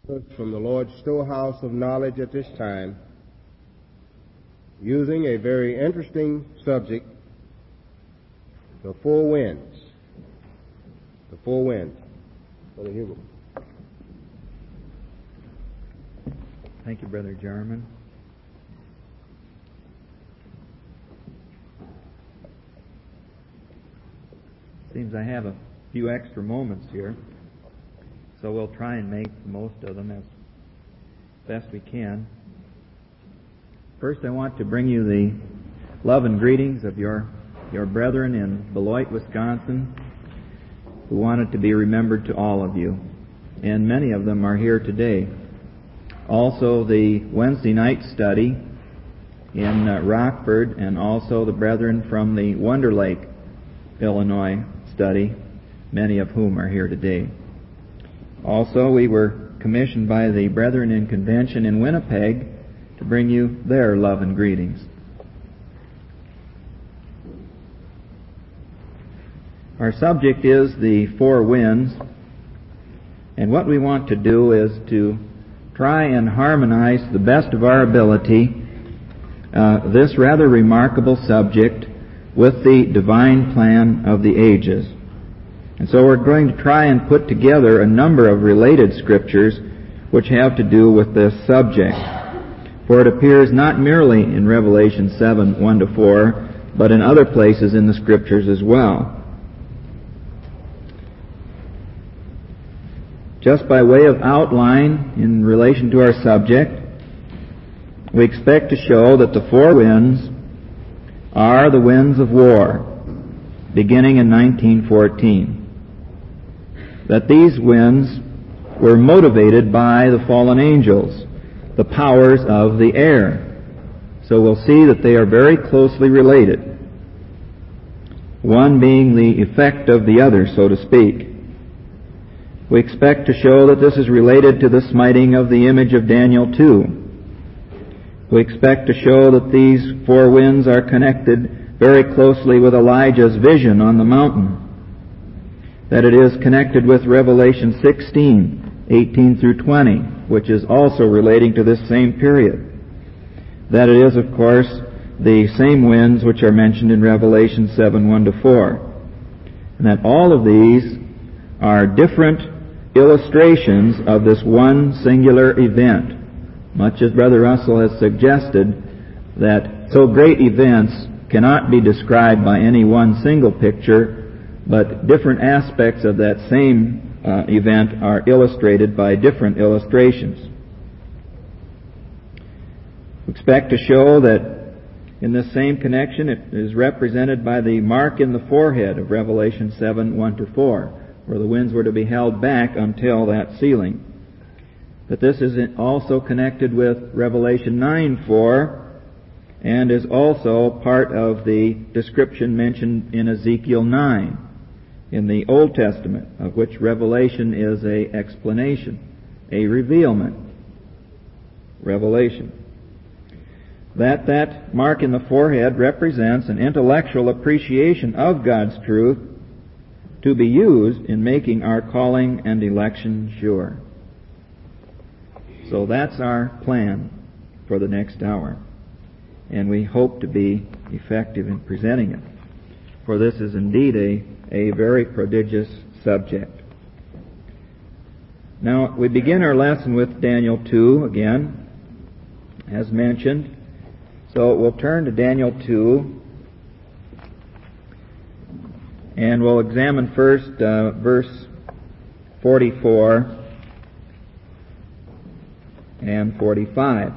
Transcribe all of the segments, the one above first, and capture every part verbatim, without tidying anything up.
From the Lord's storehouse of knowledge at this time, using a very interesting subject, the four winds. The four winds. Brother Hugo. Thank you, Brother Jarman. Seems I have a few extra moments here, so we'll try and make the most of them as best we can. First, I want to bring you the love and greetings of your, your brethren in Beloit, Wisconsin, who want it to be remembered to all of you. And many of them are here today. Also, the Wednesday night study in uh, Rockford, and also the brethren from the Wonder Lake, Illinois study, many of whom are here today. Also, we were commissioned by the brethren in convention in Winnipeg to bring you their love and greetings. Our subject is the four winds, and what we want to do is to try and harmonize to the best of our ability uh, this rather remarkable subject with the divine plan of the ages. And so we're going to try and put together a number of related scriptures which have to do with this subject. For it appears not merely in Revelation seven, one to four, but in other places in the scriptures as well. Just by way of outline in relation to our subject, we expect to show that the four winds are the winds of war, beginning in nineteen fourteen. That these winds were motivated by the fallen angels, the powers of the air. So we'll see that they are very closely related, one being the effect of the other, so to speak. We expect to show that this is related to the smiting of the image of Daniel two. We expect to show that these four winds are connected very closely with Elijah's vision on the mountain, that it is connected with Revelation sixteen, eighteen through twenty, which is also relating to this same period, that it is, of course, the same winds which are mentioned in Revelation seven, one to four, and that all of these are different illustrations of this one singular event, much as Brother Russell has suggested that so great events cannot be described by any one single picture, but different aspects of that same uh, event are illustrated by different illustrations. We expect to show that in this same connection it is represented by the mark in the forehead of Revelation seven, one to four, where the winds were to be held back until that sealing. But this is also connected with Revelation nine, four, and is also part of the description mentioned in Ezekiel nine in the Old Testament, of which Revelation is a explanation, a revealment. Revelation. That that mark in the forehead represents an intellectual appreciation of God's truth to be used in making our calling and election sure. So that's our plan for the next hour, and we hope to be effective in presenting it, for this is indeed a, a very prodigious subject. Now, we begin our lesson with Daniel two again, as mentioned. So we'll turn to Daniel two, and we'll examine first uh, verse forty-four and forty-five.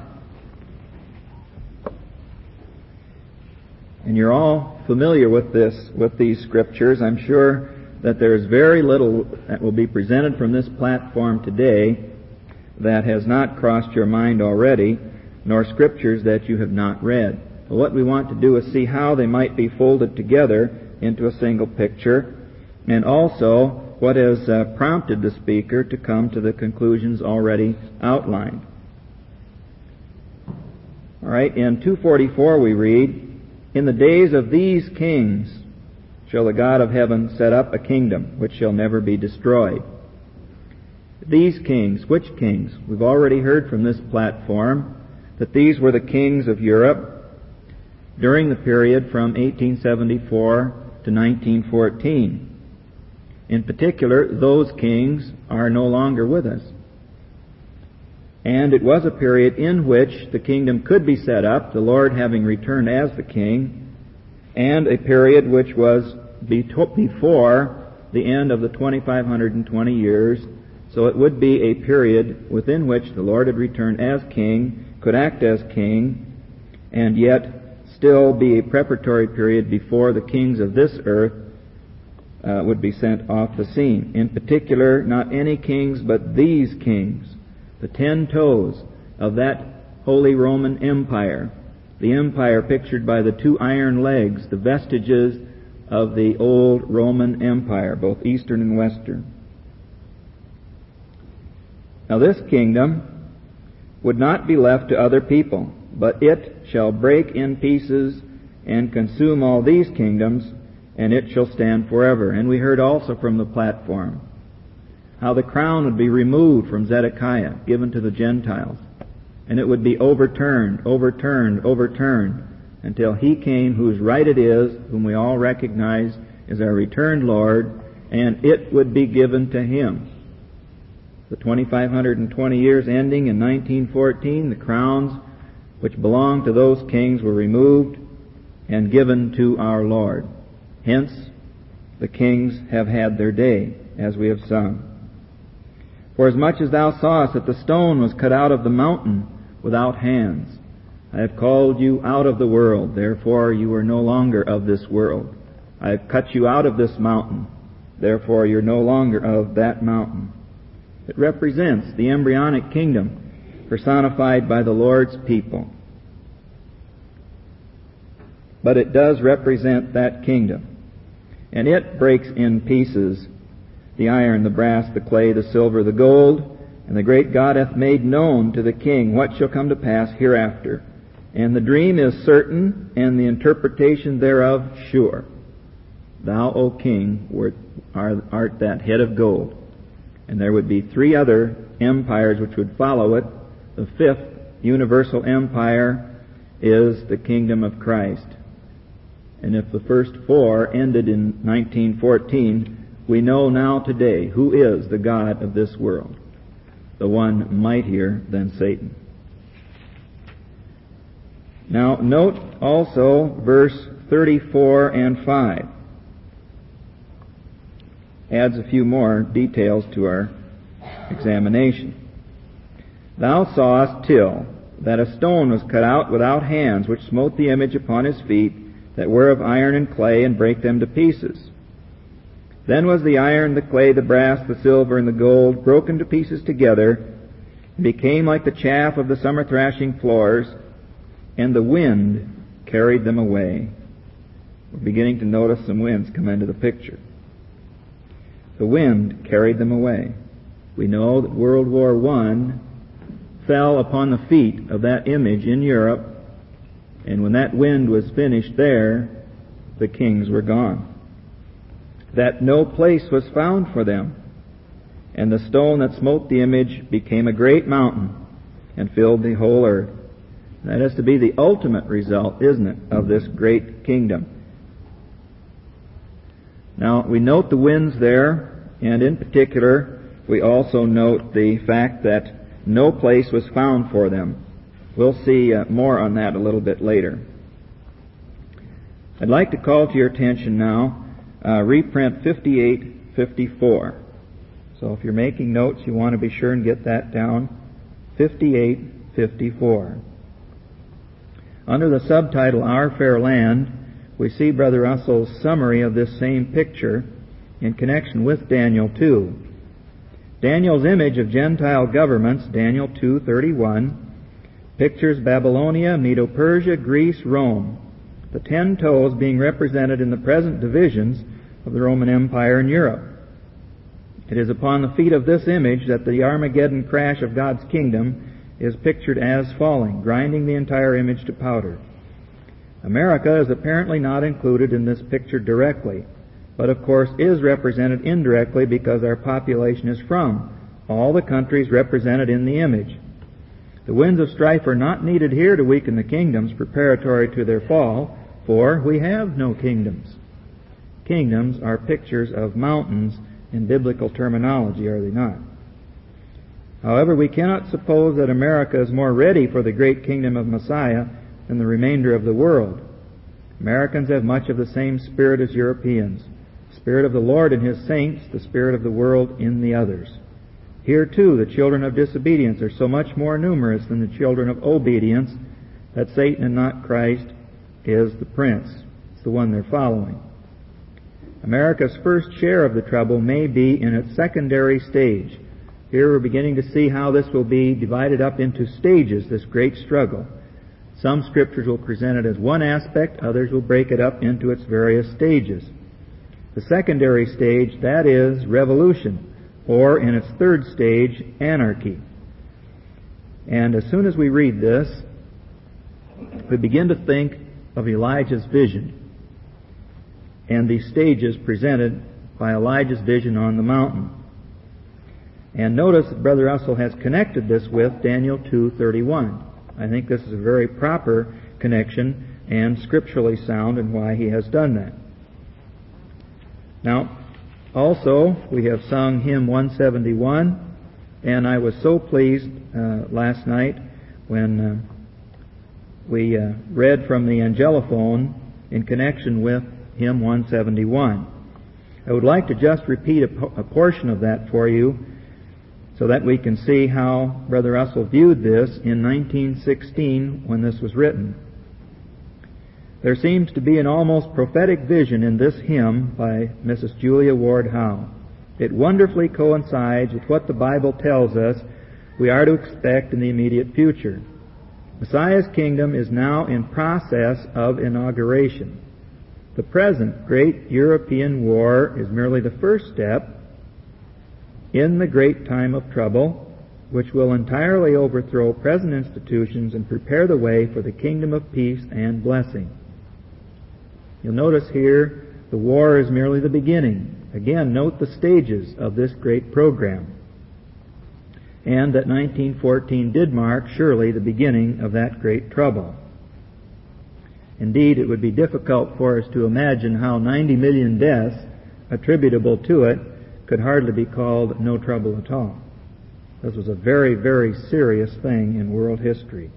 And you're all familiar with this, with these scriptures. I'm sure that there's very little that will be presented from this platform today that has not crossed your mind already, nor scriptures that you have not read. But what we want to do is see how they might be folded together into a single picture, and also what has uh, prompted the speaker to come to the conclusions already outlined. All right, in two forty-four we read, "In the days of these kings shall the God of heaven set up a kingdom which shall never be destroyed. These kings, which kings? We've already heard from this platform that these were the kings of Europe during the period from eighteen seventy-four to nineteen fourteen. In particular, those kings are no longer with us. And it was a period in which the kingdom could be set up, the Lord having returned as the king, and a period which was before the end of the two thousand five hundred twenty years. So it would be a period within which the Lord had returned as king, could act as king, and yet still be a preparatory period before the kings of this earth uh, would be sent off the scene. In particular, not any kings, but these kings, the ten toes of that Holy Roman Empire, the empire pictured by the two iron legs, the vestiges of the old Roman Empire, both Eastern and Western. Now this kingdom would not be left to other people, but it shall break in pieces and consume all these kingdoms, and it shall stand forever. And we heard also from the platform how the crown would be removed from Zedekiah, given to the Gentiles, and it would be overturned, overturned, overturned, until he came whose right it is, whom we all recognize as our returned Lord, and it would be given to him. The two thousand five hundred twenty years ending in nineteen fourteen, the crowns which belonged to those kings were removed and given to our Lord. Hence, the kings have had their day, as we have sung. For as much as thou sawest that the stone was cut out of the mountain without hands, I have called you out of the world, therefore you are no longer of this world. I have cut you out of this mountain, therefore you're no longer of that mountain. It represents the embryonic kingdom personified by the Lord's people. But it does represent that kingdom. And it breaks in pieces the iron, the brass, the clay, the silver, the gold, and the great God hath made known to the king what shall come to pass hereafter. And the dream is certain, and the interpretation thereof sure. Thou, O king, wert, art that head of gold. And there would be three other empires which would follow it. The fifth universal empire is the kingdom of Christ. And if the first four ended in nineteen fourteen, we know now today who is the God of this world, the one mightier than Satan. Now note also verse thirty-four and five. Adds a few more details to our examination. Thou sawest till that a stone was cut out without hands, which smote the image upon his feet, that were of iron and clay, and brake them to pieces. Then was the iron, the clay, the brass, the silver, and the gold broken to pieces together, and became like the chaff of the summer thrashing floors, and the wind carried them away. We're beginning to notice some winds come into the picture. The wind carried them away. We know that World War One fell upon the feet of that image in Europe, and when that wind was finished there, the kings were gone. That no place was found for them, and the stone that smote the image became a great mountain and filled the whole earth. That has to be the ultimate result, isn't it, of this great kingdom. Now, we note the winds there, and in particular, we also note the fact that no place was found for them. We'll see uh, more on that a little bit later. I'd like to call to your attention now uh, reprint fifty-eight fifty-four. So if you're making notes, you want to be sure and get that down. fifty-eight fifty-four. Under the subtitle, Our Fair Land, we see Brother Russell's summary of this same picture in connection with Daniel two. Daniel's image of Gentile governments, Daniel two thirty-one, pictures Babylonia, Medo-Persia, Greece, Rome, the ten toes being represented in the present divisions of the Roman Empire in Europe. It is upon the feet of this image that the Armageddon crash of God's kingdom is pictured as falling, grinding the entire image to powder. America is apparently not included in this picture directly, but of course is represented indirectly because our population is from all the countries represented in the image. The winds of strife are not needed here to weaken the kingdoms preparatory to their fall, for we have no kingdoms. Kingdoms are pictures of mountains in biblical terminology, are they not? However, we cannot suppose that America is more ready for the great kingdom of Messiah than the remainder of the world. Americans have much of the same spirit as Europeans. The Spirit of the Lord in His saints, the spirit of the world in the others. Here, too, the children of disobedience are so much more numerous than the children of obedience that Satan and not Christ is the prince. It's the one they're following. America's first share of the trouble may be in its secondary stage. Here we're beginning to see how this will be divided up into stages, this great struggle. Some scriptures will present it as one aspect, others will break it up into its various stages. The secondary stage, that is revolution, or in its third stage, anarchy. And as soon as we read this, we begin to think of Elijah's vision and the stages presented by Elijah's vision on the mountain. And notice that Brother Russell has connected this with Daniel two thirty-one. I think this is a very proper connection and scripturally sound in why he has done that. Now, also, we have sung hymn one seventy-one, and I was so pleased uh, last night when uh, we uh, read from the Angelophone in connection with hymn one seventy-one. I would like to just repeat a, po- a portion of that for you so that we can see how Brother Russell viewed this in nineteen sixteen when this was written. There seems to be an almost prophetic vision in this hymn by Missus Julia Ward Howe. It wonderfully coincides with what the Bible tells us we are to expect in the immediate future. Messiah's kingdom is now in process of inauguration. The present great European war is merely the first step in the great time of trouble, which will entirely overthrow present institutions and prepare the way for the kingdom of peace and blessing. You'll notice here the war is merely the beginning. Again, note the stages of this great program. And that nineteen fourteen did mark, surely, the beginning of that great trouble. Indeed, it would be difficult for us to imagine how ninety million deaths attributable to it could hardly be called no trouble at all. This was a very, very serious thing in world history.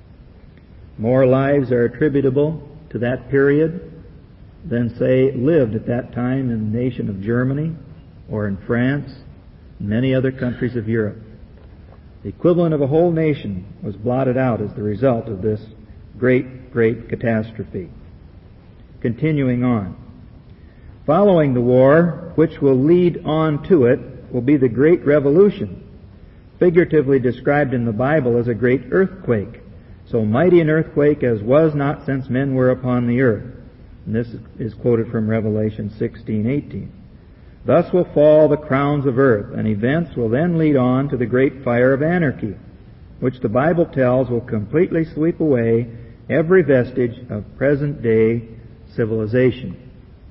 More lives are attributable to that period than, say, lived at that time in the nation of Germany or in France and many other countries of Europe. The equivalent of a whole nation was blotted out as the result of this great, great catastrophe. Continuing on. Following the war, which will lead on to it, will be the Great Revolution, figuratively described in the Bible as a great earthquake, so mighty an earthquake as was not since men were upon the earth. And this is quoted from Revelation sixteen eighteen. Thus will fall the crowns of earth, and events will then lead on to the great fire of anarchy, which the Bible tells will completely sweep away every vestige of present-day civilization.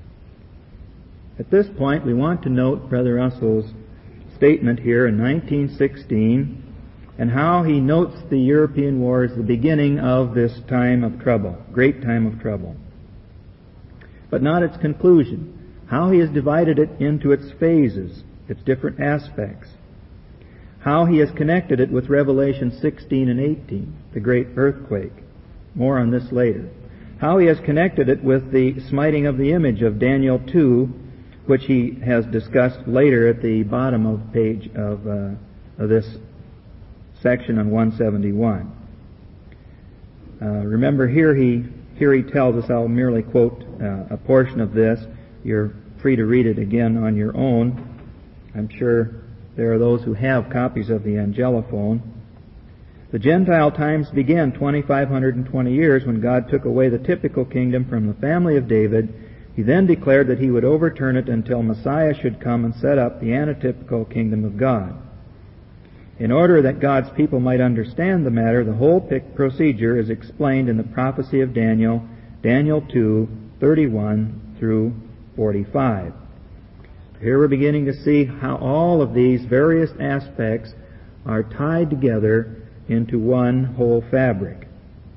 At this point, we want to note Brother Russell's statement here in nineteen sixteen and how he notes the European war as the beginning of this time of trouble, great time of trouble. But not its conclusion, how he has divided it into its phases, its different aspects, how he has connected it with Revelation sixteen and eighteen, the great earthquake. More on this later. How he has connected it with the smiting of the image of Daniel two, which he has discussed later at the bottom of page of, uh, of this section on one seventy-one. Uh, remember, here he here he tells us, I'll merely quote uh, a portion of this. You're free to read it again on your own. I'm sure there are those who have copies of the Angelophone. The Gentile times began twenty-five twenty years when God took away the typical kingdom from the family of David. He then declared that he would overturn it until Messiah should come and set up the anatypical kingdom of God. In order that God's people might understand the matter, the whole procedure is explained in the prophecy of Daniel, Daniel two thirty-one through forty-five. Here we're beginning to see how all of these various aspects are tied together into one whole fabric.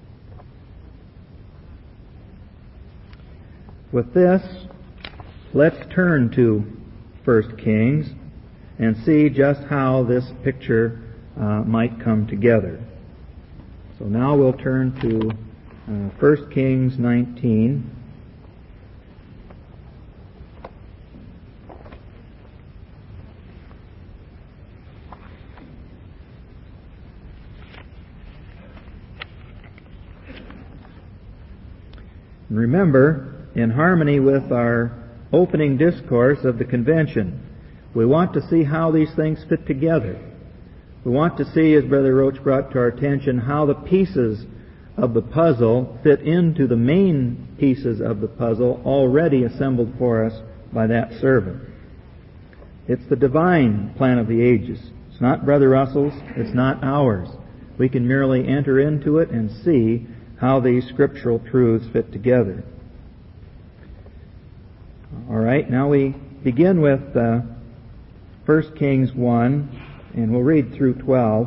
With this, let's turn to First Kings and see just how this picture uh, might come together. So now we'll turn to uh, First Kings nineteen. Remember, in harmony with our opening discourse of the convention, we want to see how these things fit together. We want to see, as Brother Roach brought to our attention, how the pieces of the puzzle fit into the main pieces of the puzzle already assembled for us by that servant. It's the divine plan of the ages. It's not Brother Russell's. It's not ours. We can merely enter into it and see how these scriptural truths fit together. All right, now we begin with uh, First Kings one, and we'll read through twelve.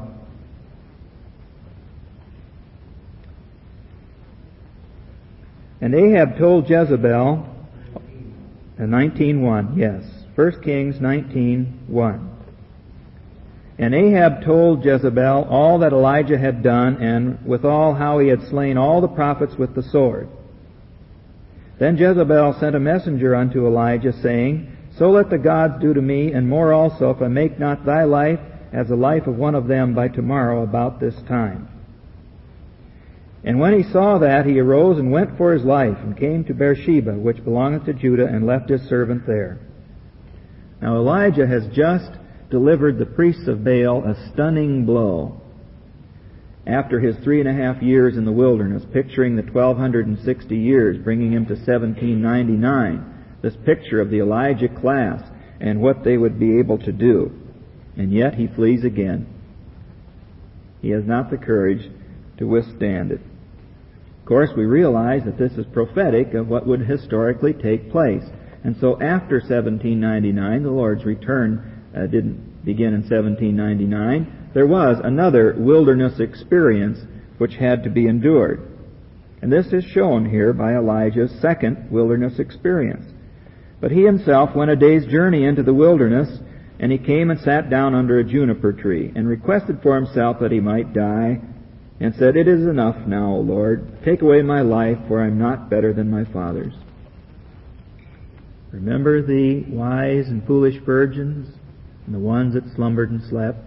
And Ahab told Jezebel, uh, nineteen one, yes, First Kings nineteen one. And Ahab told Jezebel all that Elijah had done, and withal how he had slain all the prophets with the sword. Then Jezebel sent a messenger unto Elijah, saying, So let the gods do to me, and more also, if I make not thy life as the life of one of them by tomorrow about this time. And when he saw that, he arose and went for his life, and came to Beersheba, which belongeth to Judah, and left his servant there. Now Elijah has just delivered the priests of Baal a stunning blow after his three and a half years in the wilderness, picturing the twelve sixty years, bringing him to seventeen ninety-nine, this picture of the Elijah class and what they would be able to do. And yet he flees again. He has not the courage to withstand it. Of course, we realize that this is prophetic of what would historically take place. And so after seventeen ninety-nine, the Lord's return Uh, didn't begin in seventeen ninety-nine. There was another wilderness experience which had to be endured. And this is shown here by Elijah's second wilderness experience. But he himself went a day's journey into the wilderness, and he came and sat down under a juniper tree, and requested for himself that he might die, and said, It is enough now, O Lord. Take away my life, for I am not better than my fathers. Remember the wise and foolish virgins, and the ones that slumbered and slept.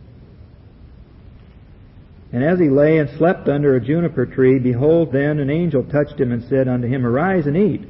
And as he lay and slept under a juniper tree, behold, then an angel touched him and said unto him, Arise and eat.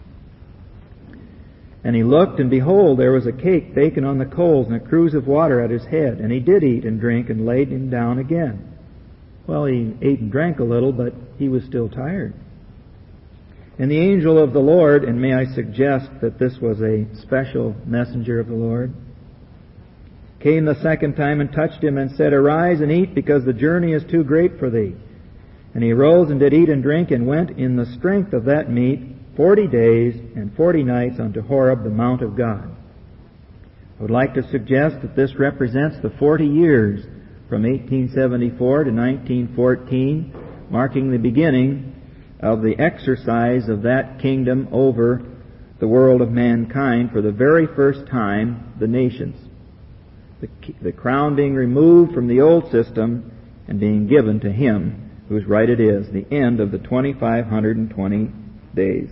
And he looked, and behold, there was a cake baken on the coals, and a cruse of water at his head. And he did eat and drink, and laid him down again. Well, he ate and drank a little, but he was still tired. And the angel of the Lord, and may I suggest that this was a special messenger of the Lord, came the second time and touched him and said, Arise and eat, because the journey is too great for thee. And he arose and did eat and drink, and went in the strength of that meat forty days and forty nights unto Horeb, the mount of God. I would like to suggest that this represents the forty years from eighteen seventy-four to nineteen fourteen, marking the beginning of the exercise of that kingdom over the world of mankind for the very first time, the nations. The, the crown being removed from the old system and being given to him whose right it is, the end of the twenty-five twenty days.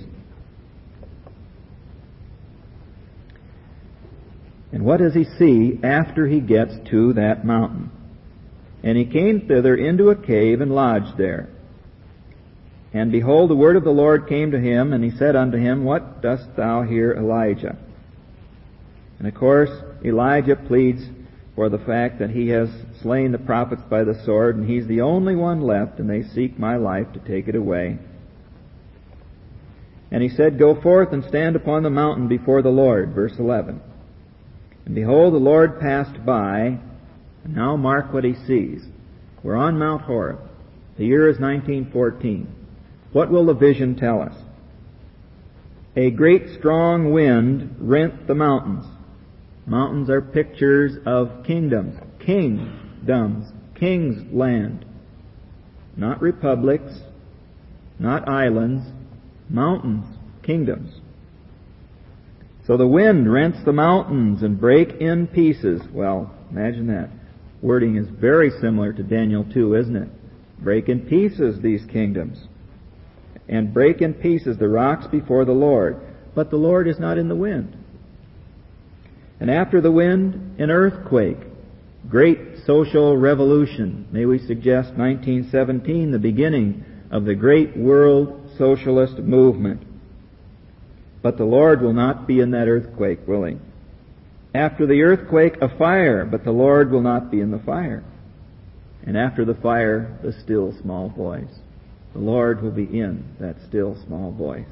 And what does he see after he gets to that mountain? And he came thither into a cave and lodged there. And behold, the word of the Lord came to him, and he said unto him, What dost thou here, Elijah? And of course, Elijah pleads for the fact that he has slain the prophets by the sword, and he's the only one left, and they seek my life to take it away. And he said, Go forth and stand upon the mountain before the Lord. Verse eleven. And behold, the Lord passed by, and now mark what he sees. We're on Mount Horeb. The year is nineteen fourteen. What will the vision tell us? A great strong wind rent the mountains. Mountains are pictures of kingdoms, kingdoms, king's land. Not republics, not islands, mountains, kingdoms. So the wind rents the mountains and break in pieces. Well, imagine that. Wording is very similar to Daniel two, isn't it? Break in pieces these kingdoms. And break in pieces the rocks before the Lord. But the Lord is not in the wind. And after the wind, an earthquake. Great social revolution. May we suggest nineteen seventeen, the beginning of the great world socialist movement. But the Lord will not be in that earthquake, will He? After the earthquake, a fire, but the Lord will not be in the fire. And after the fire, the still small voice. The Lord will be in that still small voice.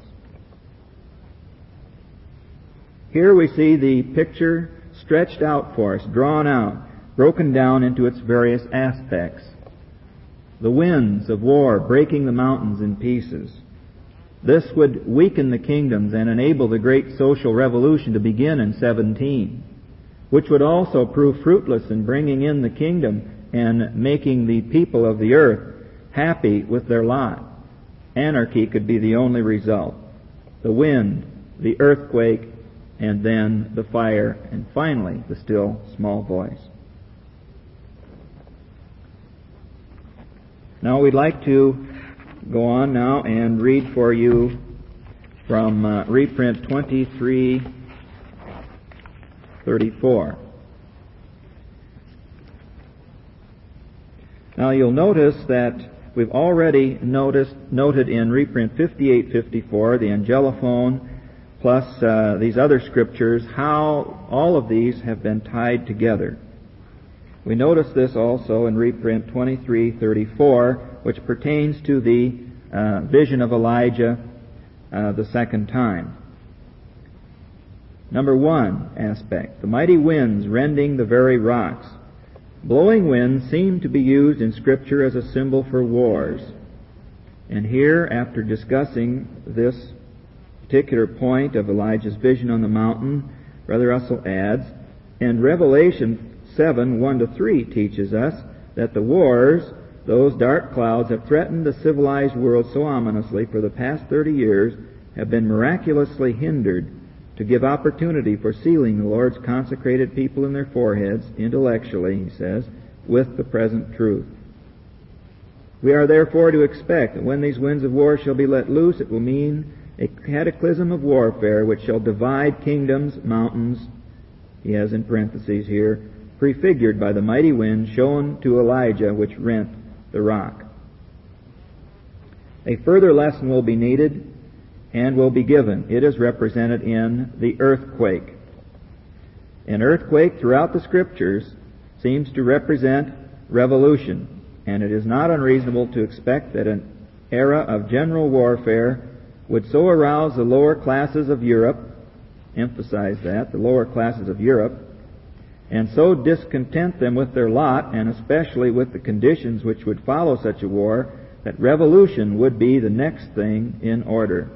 Here we see the picture stretched out for us, drawn out, broken down into its various aspects. The winds of war breaking the mountains in pieces. This would weaken the kingdoms and enable the great social revolution to begin in seventeen, which would also prove fruitless in bringing in the kingdom and making the people of the earth happy with their lot. Anarchy could be the only result. The wind, the earthquake, and then the fire, and finally the still small voice. Now we'd like to go on now and read for you from uh, reprint twenty-three thirty-four. Now you'll notice that we've already noticed, noted in reprint fifty-eight fifty-four, the angelophone, plus uh, these other scriptures, how all of these have been tied together. We notice this also in reprint twenty-three thirty-four, which pertains to the uh, vision of Elijah uh, the second time. Number one aspect, the mighty winds rending the very rocks. Blowing winds seem to be used in Scripture as a symbol for wars. And here, after discussing this particular point of Elijah's vision on the mountain, Brother Russell adds, and Revelation seven, one to three teaches us that the wars, those dark clouds, have threatened the civilized world so ominously for the past thirty years, have been miraculously hindered to give opportunity for sealing the Lord's consecrated people in their foreheads, intellectually, he says, with the present truth. We are therefore to expect that when these winds of war shall be let loose, it will mean a cataclysm of warfare which shall divide kingdoms, mountains, he has in parentheses here, prefigured by the mighty wind shown to Elijah which rent the rock. A further lesson will be needed and will be given. It is represented in the earthquake. An earthquake throughout the Scriptures seems to represent revolution, and it is not unreasonable to expect that an era of general warfare would so arouse the lower classes of Europe, emphasize that, the lower classes of Europe, and so discontent them with their lot, and especially with the conditions which would follow such a war, that revolution would be the next thing in order.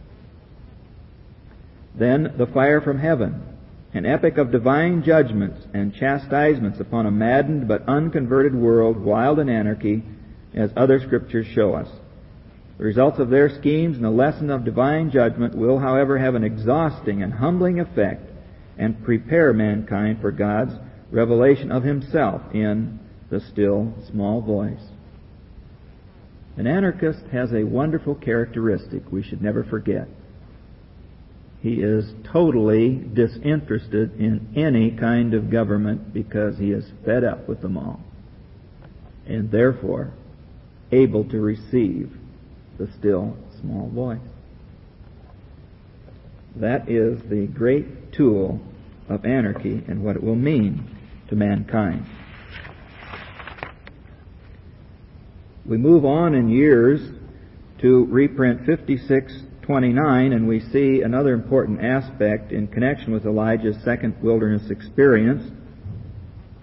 Then the fire from heaven, an epic of divine judgments and chastisements upon a maddened but unconverted world, wild in anarchy, as other scriptures show us. The results of their schemes and the lesson of divine judgment will, however, have an exhausting and humbling effect and prepare mankind for God's revelation of Himself in the still small voice. An anarchist has a wonderful characteristic we should never forget. He is totally disinterested in any kind of government because he is fed up with them all, and therefore able to receive the still small voice. That is the great tool of anarchy and what it will mean to mankind. We move on in years to reprint fifty-six twenty-nine, and we see another important aspect in connection with Elijah's second wilderness experience.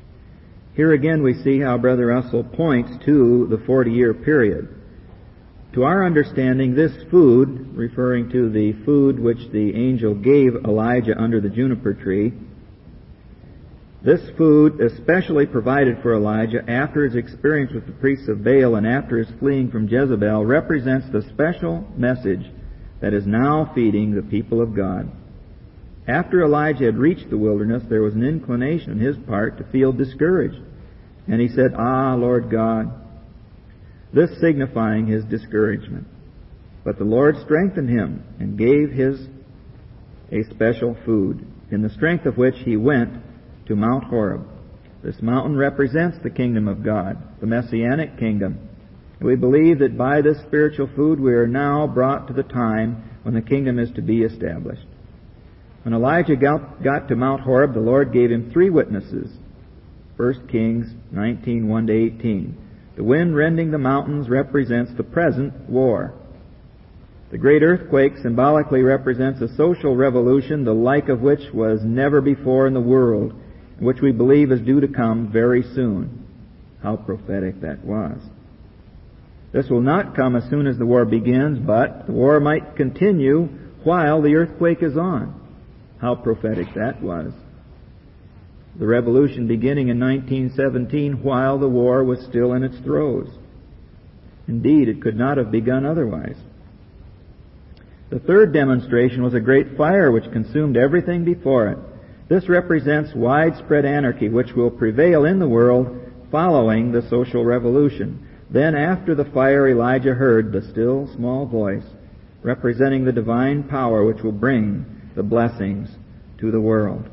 Here again we see how Brother Russell points to the forty-year period. To our understanding, this food, referring to the food which the angel gave Elijah under the juniper tree, this food especially provided for Elijah after his experience with the priests of Baal and after his fleeing from Jezebel, represents the special message that is now feeding the people of God. After Elijah had reached the wilderness, there was an inclination on his part to feel discouraged. And he said, "Ah, Lord God," this signifying his discouragement. But the Lord strengthened him and gave his a special food, in the strength of which he went to Mount Horeb. This mountain represents the kingdom of God, the Messianic kingdom. We believe that by this spiritual food we are now brought to the time when the kingdom is to be established. When Elijah got, got to Mount Horeb, the Lord gave him three witnesses. First Kings nineteen, one to eighteen. The wind rending the mountains represents the present war. The great earthquake symbolically represents a social revolution, the like of which was never before in the world, which we believe is due to come very soon. How prophetic that was. This will not come as soon as the war begins, but the war might continue while the earthquake is on. How prophetic that was. The revolution beginning in nineteen seventeen while the war was still in its throes. Indeed, it could not have begun otherwise. The third demonstration was a great fire which consumed everything before it. This represents widespread anarchy which will prevail in the world following the social revolution. Then after the fire, Elijah heard the still small voice representing the divine power which will bring the blessings to the world.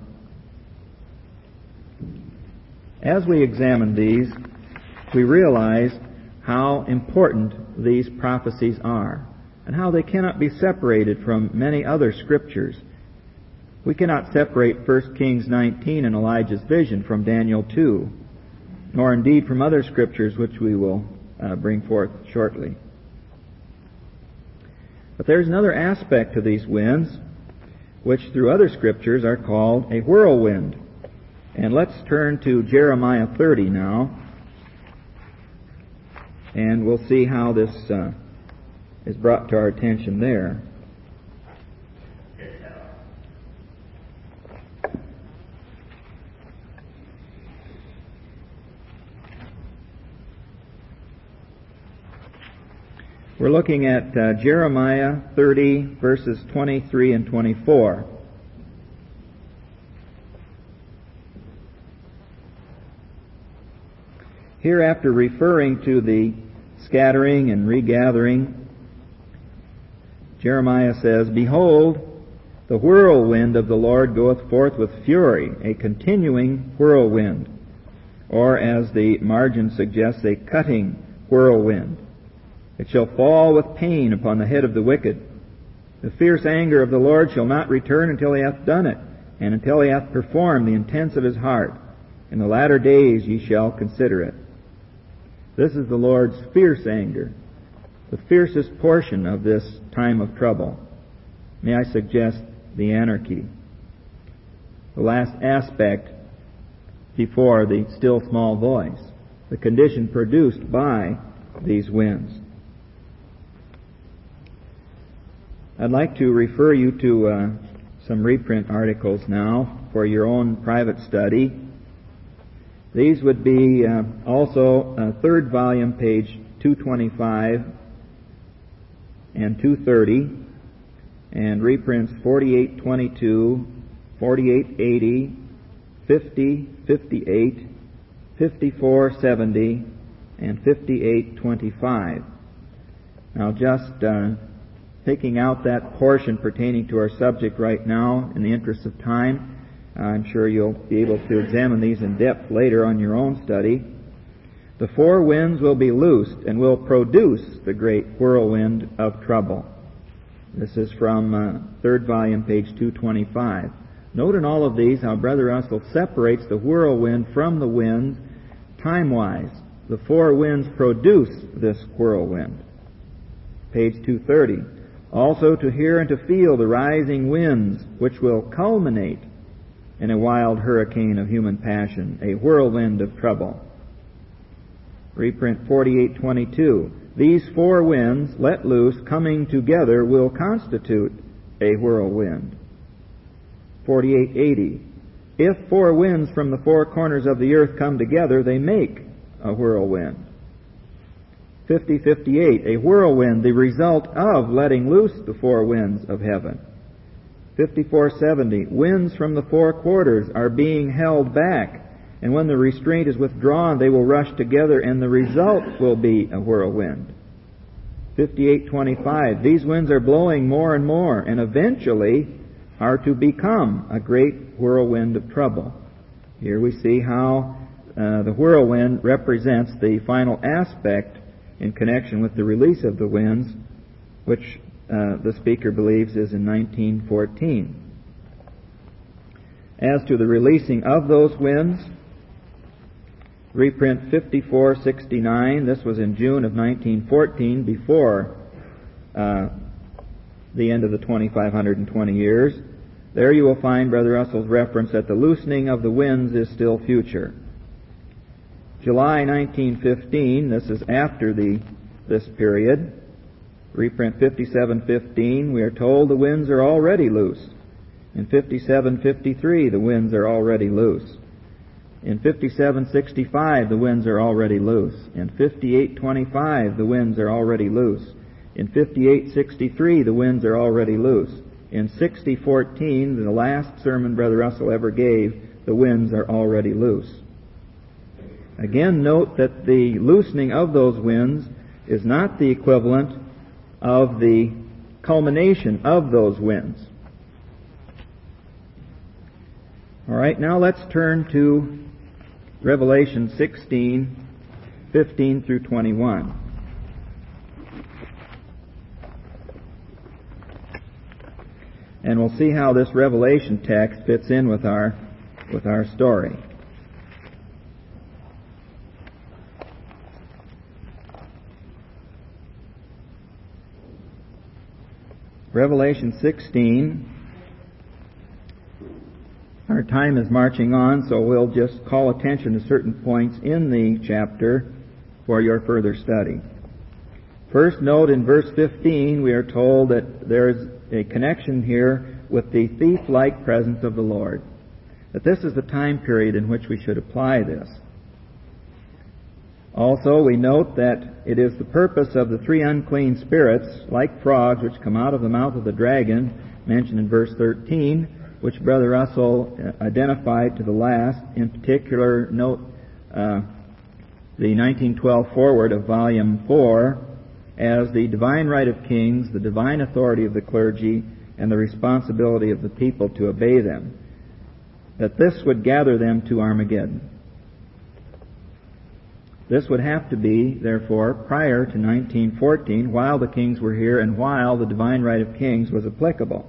As we examine these, we realize how important these prophecies are and how they cannot be separated from many other scriptures. We cannot separate First Kings nineteen and Elijah's vision from Daniel two, nor indeed from other scriptures which we will uh, bring forth shortly. But there's another aspect to these winds, which through other scriptures are called a whirlwind. And let's turn to Jeremiah thirty now, and we'll see how this uh, is brought to our attention there. We're looking at uh, Jeremiah thirty, verses twenty-three and twenty-four. Here, after referring to the scattering and regathering, Jeremiah says, "Behold, the whirlwind of the Lord goeth forth with fury, a continuing whirlwind," or as the margin suggests, a cutting whirlwind. "It shall fall with pain upon the head of the wicked. The fierce anger of the Lord shall not return until he hath done it, and until he hath performed the intents of his heart. In the latter days ye shall consider it." This is the Lord's fierce anger, the fiercest portion of this time of trouble. May I suggest the anarchy, the last aspect before the still small voice, the condition produced by these winds. I'd like to refer you to uh, some reprint articles now for your own private study. These would be uh, also uh, third volume, page two twenty-five and two thirty, and reprints forty-eight twenty-two, forty-eight eighty, fifty fifty-eight, fifty-four seventy, and fifty-eight twenty-five. Now, just uh, picking out that portion pertaining to our subject right now in the interest of time, I'm sure you'll be able to examine these in depth later on your own study. The four winds will be loosed and will produce the great whirlwind of trouble. This is from uh, third volume, page two twenty-five. Note in all of these how Brother Russell separates the whirlwind from the winds time-wise. The four winds produce this whirlwind. Page two thirty. Also to hear and to feel the rising winds, which will culminate in a wild hurricane of human passion, a whirlwind of trouble. Reprint forty-eight twenty-two. These four winds, let loose, coming together, will constitute a whirlwind. forty-eight eighty. If four winds from the four corners of the earth come together, they make a whirlwind. fifty fifty-eight. A whirlwind, the result of letting loose the four winds of heaven. fifty-four seventy. Winds from the four quarters are being held back, and when the restraint is withdrawn, they will rush together, and the result will be a whirlwind. fifty-eight twenty-five. These winds are blowing more and more, and eventually are to become a great whirlwind of trouble. Here we see how uh, the whirlwind represents the final aspect in connection with the release of the winds, which uh, the speaker believes is in nineteen fourteen. As to the releasing of those winds, reprint fifty-four sixty-nine. This was in June of nineteen fourteen, before uh, the end of the twenty-five hundred twenty years. There you will find Brother Russell's reference that the loosening of the winds is still future. July nineteen fifteen, this is after the this period. Reprint fifty-seven fifteen, we are told the winds are already loose. In fifty-seven fifty-three, the winds are already loose. In fifty-seven sixty-five, the winds are already loose. In fifty-eight twenty-five, the winds are already loose. In fifty-eight sixty-three, the winds are already loose. In sixty fourteen, the last sermon Brother Russell ever gave, the winds are already loose. Again, note that the loosening of those winds is not the equivalent of the culmination of those winds. All right, now let's turn to Revelation sixteen, fifteen through twenty-one. And we'll see how this Revelation text fits in with our with our story. Revelation sixteen. Our time is marching on, so we'll just call attention to certain points in the chapter for your further study. First, note in verse fifteen, we are told that there is a connection here with the thief-like presence of the Lord. That this is the time period in which we should apply this. Also, we note that it is the purpose of the three unclean spirits, like frogs, which come out of the mouth of the dragon, mentioned in verse thirteen, which Brother Russell identified to the last. In particular, note uh, the nineteen twelve foreword of Volume four, as the divine right of kings, the divine authority of the clergy, and the responsibility of the people to obey them. That this would gather them to Armageddon. This would have to be, therefore, prior to nineteen fourteen, while the kings were here and while the divine right of kings was applicable.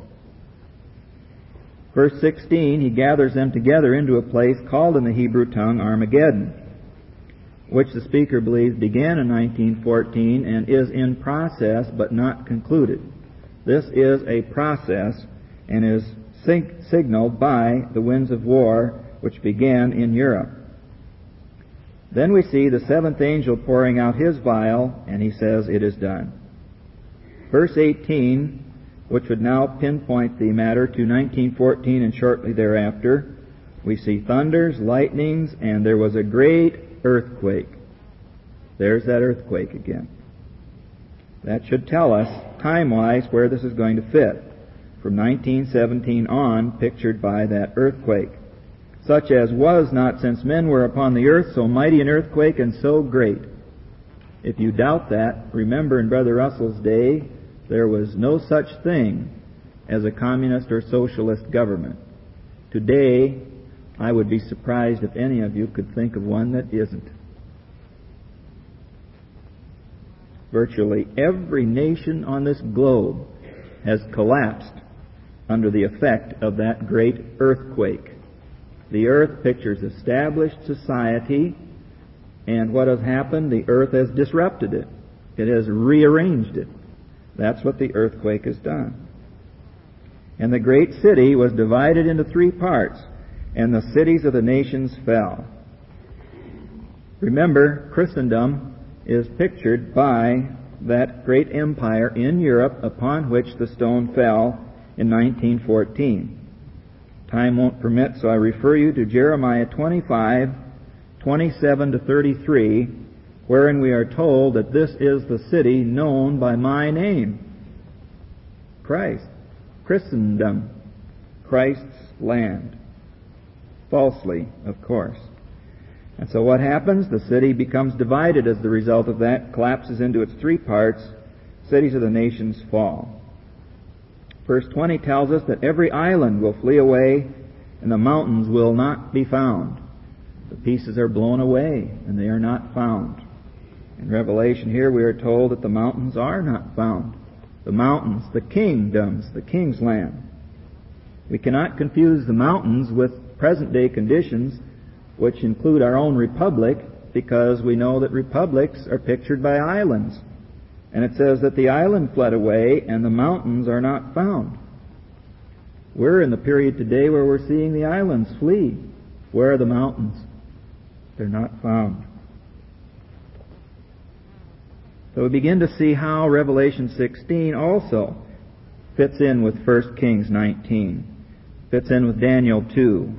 Verse sixteen, he gathers them together into a place called in the Hebrew tongue Armageddon, which the speaker believes began in nineteen fourteen and is in process but not concluded. This is a process and is sig- signaled by the winds of war which began in Europe. Then we see the seventh angel pouring out his vial, and he says, "It is done." Verse eighteen, which would now pinpoint the matter to nineteen fourteen and shortly thereafter, we see thunders, lightnings, and there was a great earthquake. There's that earthquake again. That should tell us, time-wise, where this is going to fit. From nineteen seventeen on, pictured by that earthquake. Such as was not since men were upon the earth, so mighty an earthquake and so great. If you doubt that, remember in Brother Russell's day, there was no such thing as a communist or socialist government. Today, I would be surprised if any of you could think of one that isn't. Virtually every nation on this globe has collapsed under the effect of that great earthquake. The earth pictures established society, and what has happened? The earth has disrupted it. It has rearranged it. That's what the earthquake has done. And the great city was divided into three parts, and the cities of the nations fell. Remember, Christendom is pictured by that great empire in Europe upon which the stone fell in nineteen fourteen. Time won't permit, so I refer you to Jeremiah twenty-five, twenty-seven to thirty-three, wherein we are told that this is the city known by my name. Christ. Christendom. Christ's land. Falsely, of course. And so what happens? The city becomes divided as the result of that, collapses into its three parts. Cities of the nations fall. Verse twenty tells us that every island will flee away and the mountains will not be found. The pieces are blown away and they are not found. In Revelation here we are told that the mountains are not found. The mountains, the kingdoms, the king's land. We cannot confuse the mountains with present-day conditions, which include our own republic, because we know that republics are pictured by islands. And it says that the island fled away and the mountains are not found. We're in the period today where we're seeing the islands flee. Where are the mountains? They're not found. So we begin to see how Revelation sixteen also fits in with First Kings nineteen, fits in with Daniel two.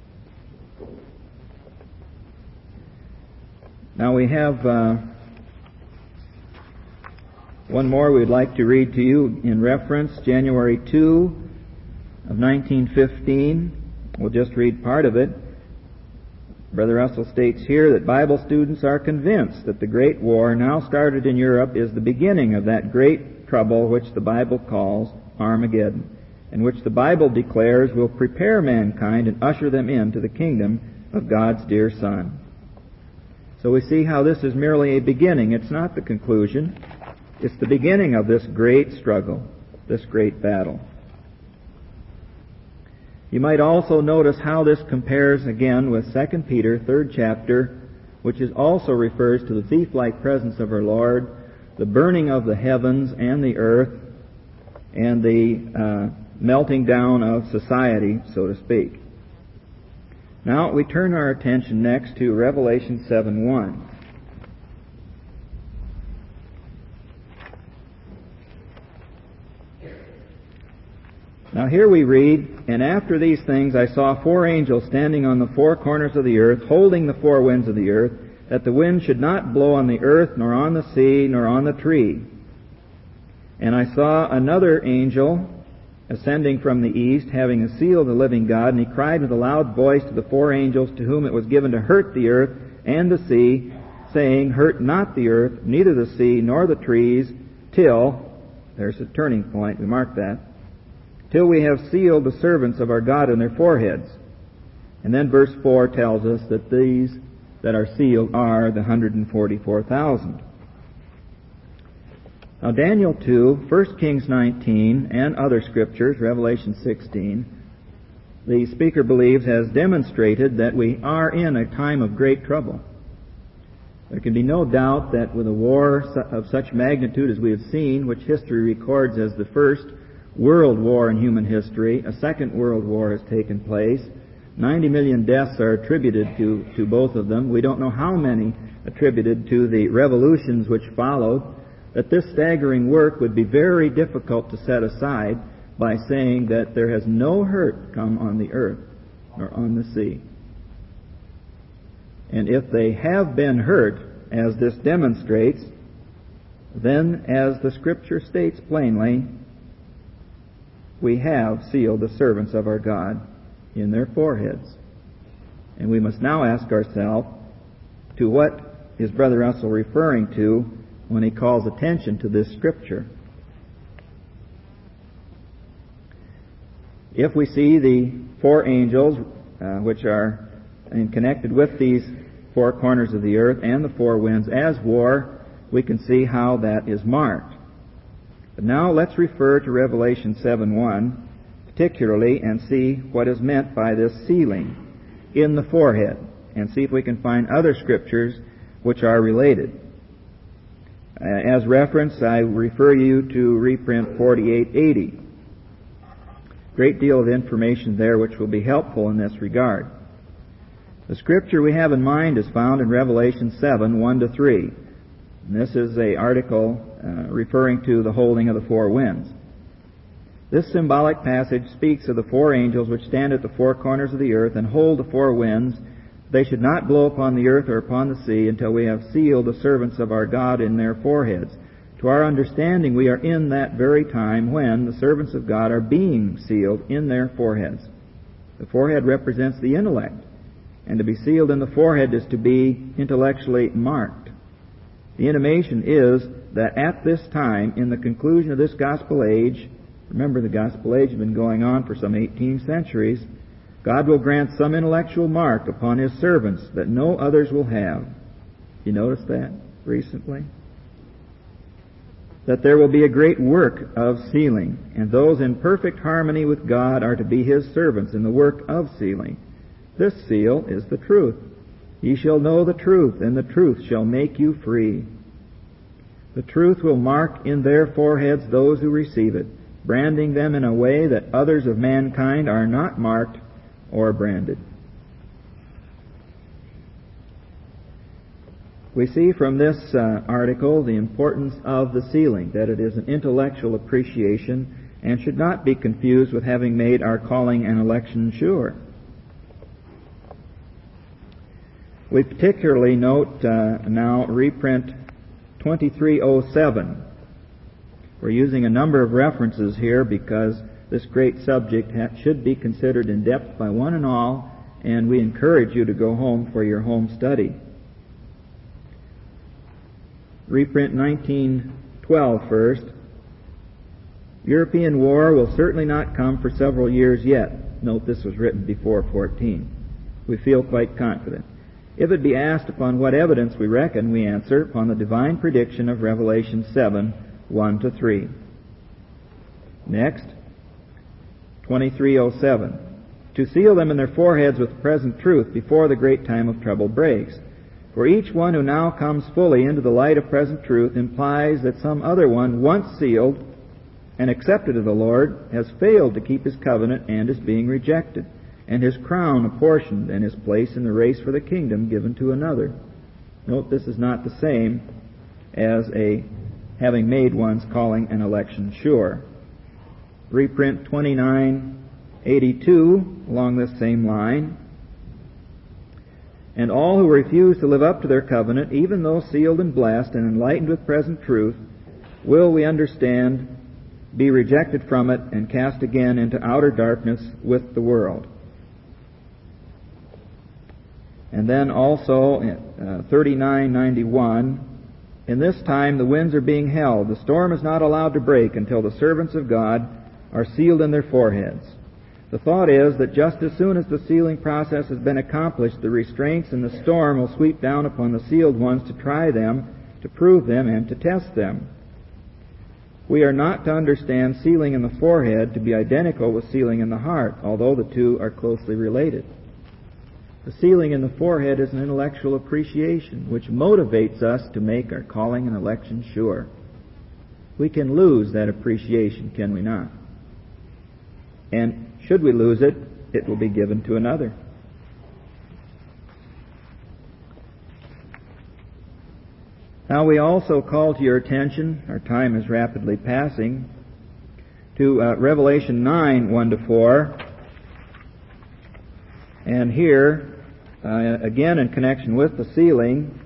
Now we have uh, one more we'd like to read to you in reference, January second of nineteen fifteen. We'll just read part of it. Brother Russell states here that Bible students are convinced that the Great War now started in Europe is the beginning of that great trouble which the Bible calls Armageddon, and which the Bible declares will prepare mankind and usher them into the kingdom of God's dear Son. So we see how this is merely a beginning. It's not the conclusion. It's the beginning of this great struggle, this great battle. You might also notice how this compares again with Second Peter, third chapter, which is also refers to the thief-like presence of our Lord, the burning of the heavens and the earth, and the uh, melting down of society, so to speak. Now we turn our attention next to Revelation seven one. Now here we read, "And after these things I saw four angels standing on the four corners of the earth, holding the four winds of the earth, that the wind should not blow on the earth, nor on the sea, nor on the tree. And I saw another angel ascending from the east, having a seal of the living God, and he cried with a loud voice to the four angels to whom it was given to hurt the earth and the sea, saying, Hurt not the earth, neither the sea, nor the trees, till," there's a turning point, we mark that, "till we have sealed the servants of our God in their foreheads." And then verse four tells us that these that are sealed are the one hundred forty-four thousand. Now Daniel two, First Kings nineteen, and other scriptures, Revelation sixteen, the speaker believes has demonstrated that we are in a time of great trouble. There can be no doubt that with a war of such magnitude as we have seen, which history records as the first world war in human history, a second world war has taken place. ninety million deaths are attributed to, to both of them. We don't know how many attributed to the revolutions which followed. That this staggering work would be very difficult to set aside by saying that there has no hurt come on the earth nor on the sea. And if they have been hurt, as this demonstrates, then, as the Scripture states plainly, we have sealed the servants of our God in their foreheads. And we must now ask ourselves, to what is Brother Russell referring to when he calls attention to this Scripture? If we see the four angels, uh, which are in connected with these four corners of the earth and the four winds as war, we can see how that is marked. But now let's refer to Revelation seven one particularly and see what is meant by this sealing in the forehead, and see if we can find other scriptures which are related. As reference, I refer you to reprint forty-eight eighty. Great deal of information there which will be helpful in this regard. The scripture we have in mind is found in Revelation seven, one to three. And this is an article uh, referring to the holding of the four winds. This symbolic passage speaks of the four angels which stand at the four corners of the earth and hold the four winds. They should not blow upon the earth or upon the sea until we have sealed the servants of our God in their foreheads. To our understanding, we are in that very time when the servants of God are being sealed in their foreheads. The forehead represents the intellect, and to be sealed in the forehead is to be intellectually marked. The intimation is that at this time, in the conclusion of this gospel age, remember the gospel age has been going on for some eighteen centuries, God will grant some intellectual mark upon His servants that no others will have. You noticed that recently? That there will be a great work of sealing, and those in perfect harmony with God are to be His servants in the work of sealing. This seal is the truth. Ye shall know the truth, and the truth shall make you free. The truth will mark in their foreheads those who receive it, branding them in a way that others of mankind are not marked or branded. We see from this uh, article the importance of the sealing, that it is an intellectual appreciation and should not be confused with having made our calling and election sure. We particularly note uh, now reprint twenty-three oh seven. We're using a number of references here because this great subject ha- should be considered in depth by one and all, and we encourage you to go home for your home study. Reprint nineteen twelve first. European war will certainly not come for several years yet. Note this was written before fourteen. We feel quite confident. If it be asked upon what evidence we reckon, we answer upon the divine prediction of Revelation seven, one to three. Next, twenty-three oh seven. To seal them in their foreheads with the present truth before the great time of trouble breaks. For each one who now comes fully into the light of present truth implies that some other one, once sealed and accepted of the Lord, has failed to keep his covenant and is being rejected, and his crown apportioned, and his place in the race for the kingdom given to another. Note this is not the same as a having made one's calling and election sure. Reprint twenty-nine eighty-two along this same line. And all who refuse to live up to their covenant, even though sealed and blessed and enlightened with present truth, will, we understand, be rejected from it and cast again into outer darkness with the world. And then also uh, thirty-nine ninety-one, in this time the winds are being held. The storm is not allowed to break until the servants of God are sealed in their foreheads. The thought is that just as soon as the sealing process has been accomplished, the restraints and the storm will sweep down upon the sealed ones to try them, to prove them, and to test them. We are not to understand sealing in the forehead to be identical with sealing in the heart, although the two are closely related. The sealing in the forehead is an intellectual appreciation which motivates us to make our calling and election sure. We can lose that appreciation, can we not? And should we lose it, it will be given to another. Now we also call to your attention, our time is rapidly passing, to uh, Revelation nine, one to four. And here, uh, again in connection with the sealing,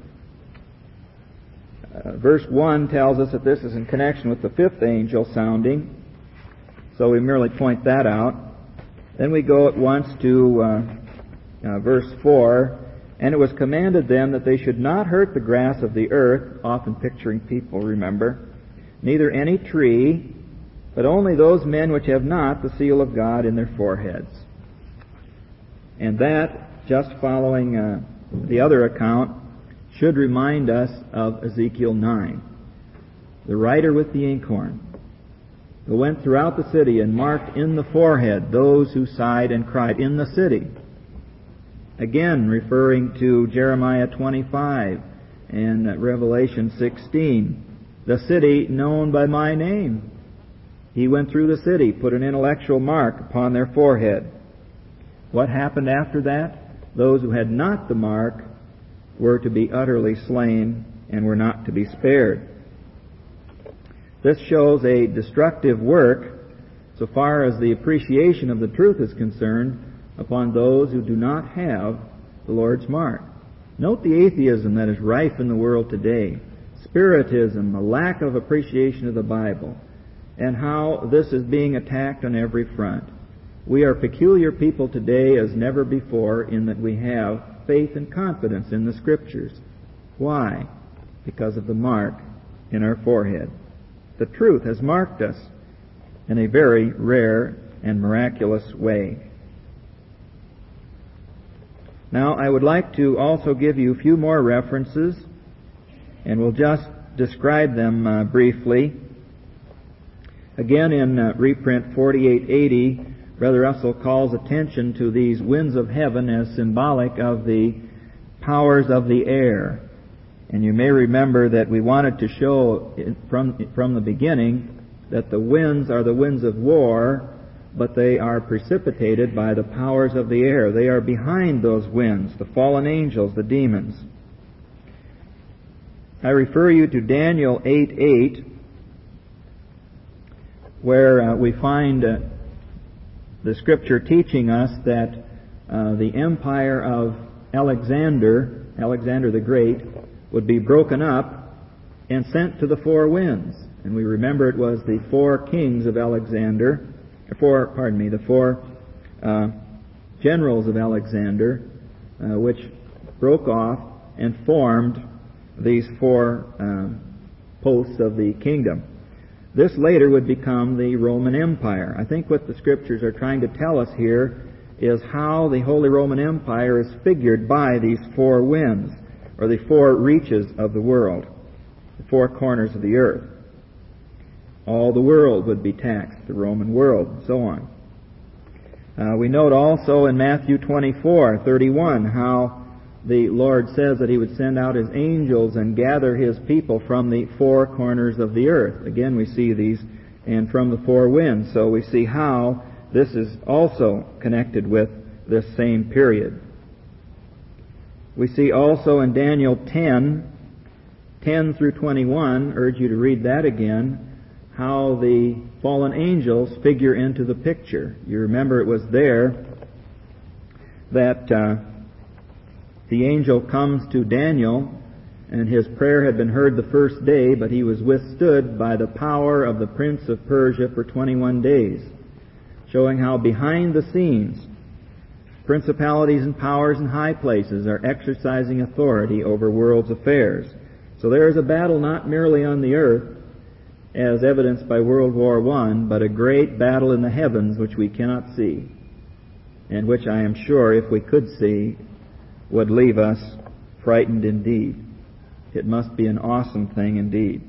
uh, verse one tells us that this is in connection with the fifth angel sounding, so we merely point that out. Then we go at once to uh, uh, verse four, and it was commanded them that they should not hurt the grass of the earth, often picturing people, remember, neither any tree, but only those men which have not the seal of God in their foreheads. And that, just following uh, the other account, should remind us of Ezekiel nine, the rider with the inkhorn, who went throughout the city and marked in the forehead those who sighed and cried in the city. Again, referring to Jeremiah twenty-five and Revelation sixteen, the city known by my name. He went through the city, put an intellectual mark upon their forehead. What happened after that? those who had not the mark were to be utterly slain and were not to be spared. This shows a destructive work, so far as the appreciation of the truth is concerned, upon those who do not have the Lord's mark. Note the atheism that is rife in the world today, spiritism, a lack of appreciation of the Bible, and how this is being attacked on every front. We are peculiar people today as never before in that we have faith and confidence in the Scriptures. Why? Because of the mark in our forehead. The truth has marked us in a very rare and miraculous way. Now, I would like to also give you a few more references, and we'll just describe them uh, briefly. Again, in uh, reprint forty-eight eighty, Brother Russell calls attention to these winds of heaven as symbolic of the powers of the air. And you may remember that we wanted to show from, from the beginning that the winds are the winds of war, but they are precipitated by the powers of the air. They are behind those winds, the fallen angels, the demons. I refer you to Daniel eight eight, where uh, we find uh, the Scripture teaching us that uh, the empire of Alexander, Alexander the Great, would be broken up and sent to the four winds. And we remember it was the four kings of Alexander, four, pardon me, the four uh, generals of Alexander, uh, which broke off and formed these four uh, posts of the kingdom. This later would become the Roman Empire. I think what the Scriptures are trying to tell us here is how the Holy Roman Empire is figured by these four winds, or the four reaches of the world, the four corners of the earth. All the world would be taxed, the Roman world, and so on. Uh, we note also in Matthew twenty-four thirty-one how the Lord says that He would send out His angels and gather His people from the four corners of the earth. Again, we see these, and from the four winds. So we see how this is also connected with this same period. We see also in Daniel ten, ten through twenty-one, urge you to read that again, how the fallen angels figure into the picture. You remember it was there that uh, the angel comes to Daniel, and his prayer had been heard the first day, but he was withstood by the power of the prince of Persia for twenty-one days, showing how behind the scenes principalities and powers in high places are exercising authority over world's affairs. So there is a battle not merely on the earth, as evidenced by World War One, but a great battle in the heavens which we cannot see, and which I am sure, if we could see, would leave us frightened indeed. It must be an awesome thing indeed.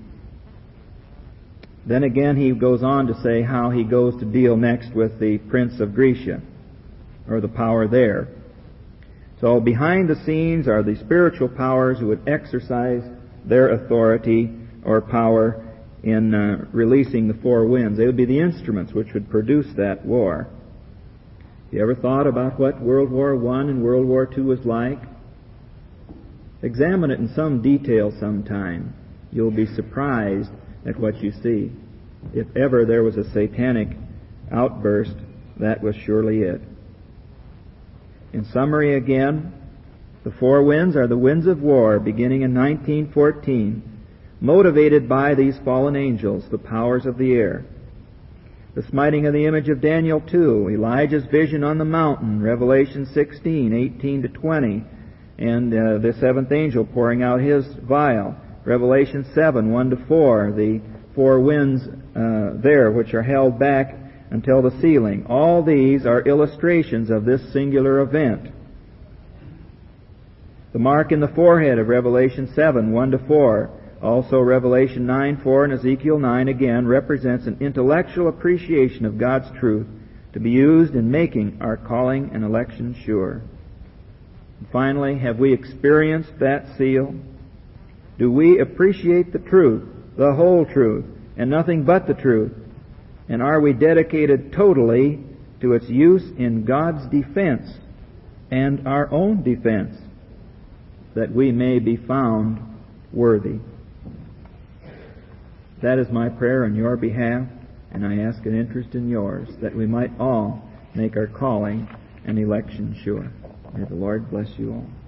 Then again he goes on to say how he goes to deal next with the Prince of Grecia, or the power there. So behind the scenes are the spiritual powers who would exercise their authority or power in uh, releasing the four winds. They would be the instruments which would produce that war. You ever thought about what World War One and World War Two was like? Examine it in some detail sometime. You'll be surprised at what you see. If ever there was a satanic outburst, that was surely it. In summary again, the four winds are the winds of war beginning in nineteen fourteen, motivated by these fallen angels, the powers of the air. The smiting of the image of Daniel two, Elijah's vision on the mountain, Revelation sixteen, eighteen to twenty, and uh, the seventh angel pouring out his vial, Revelation seven, one to four, the four winds uh, there which are held back until the sealing. All these are illustrations of this singular event. The mark in the forehead of Revelation seven, one to four, also Revelation nine, four, and Ezekiel nine again represents an intellectual appreciation of God's truth to be used in making our calling and election sure. And finally, have we experienced that seal? Do we appreciate the truth, the whole truth, and nothing but the truth? And are we dedicated totally to its use in God's defense and our own defense, that we may be found worthy. That is my prayer on your behalf, and I ask an interest in yours, that we might all make our calling and election sure. May the Lord bless you all.